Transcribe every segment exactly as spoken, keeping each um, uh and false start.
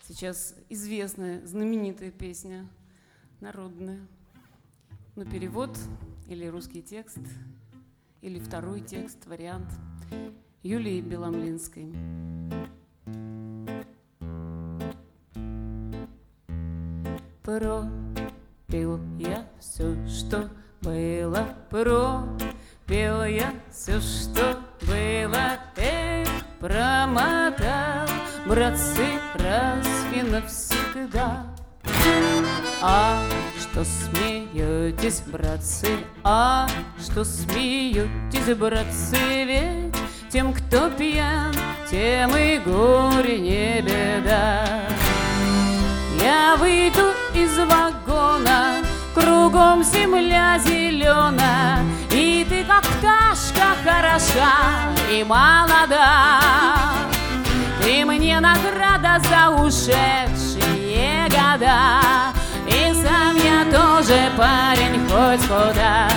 Сейчас известная, знаменитая песня, народная. Но перевод или русский текст, или второй текст, вариант Юлии Беломлинской. Пропил я все, что было, пропил я все, что было, эх, промотал, братцы, раз и навсегда. А что смеетесь, братцы, а что смеетесь, братцы, ведь тем, кто пьян, тем и горе не беда. Я выйду из вагона, кругом земля зелена, и ты, как пташка, хороша и молода. Ты мне награда за ушедшие года, и сам я тоже парень хоть куда.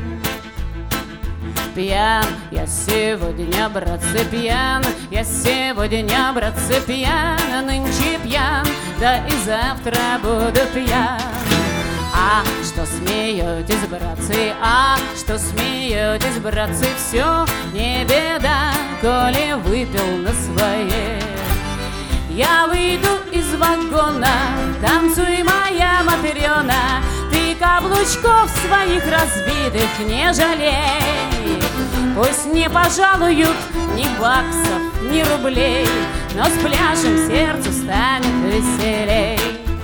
Пьян я сегодня, братцы, пьян, я сегодня, братцы, пьян, нынче пьян, да и завтра буду пьян. А что смеетесь, братцы, а что смеетесь, братцы, все не беда, коли выпил на своей. Я выйду из вагона, танцуй, моя матрёна, ты каблучков своих разбитых не жалей. Пусть не пожалуют ни баксов, ни рублей, но с пляжем сердцу станет веселей.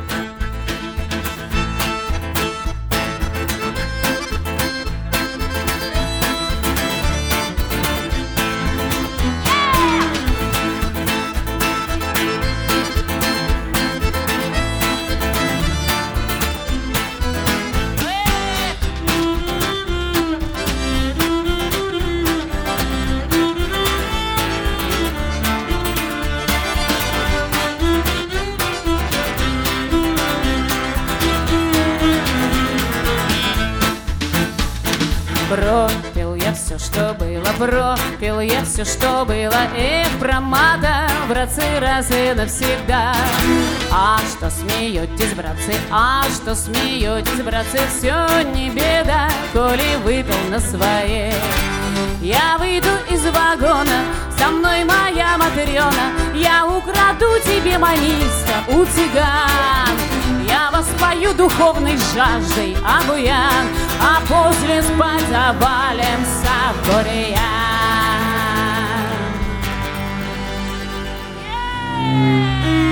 Пропил я все, что было, пропил я все, что было, эх, промотал, братцы, раз и навсегда. А что смеетесь, братцы, а что смеетесь, братцы, все не беда, коли выпил на своей. Я выйду из вагона, со мной моя матрёна, я украду тебе маниста у цыган. Я воспою духовной жаждой обуян, а после спать завалимся в бурьян.